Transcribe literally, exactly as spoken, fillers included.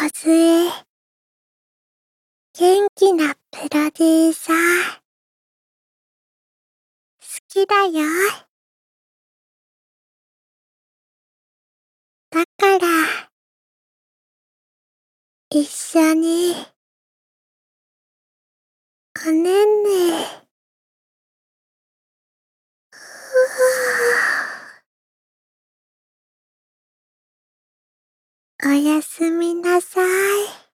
ずえ。元気なプロデューサー。好きだよ。だから、一緒に、おねんね。おやすみなさい。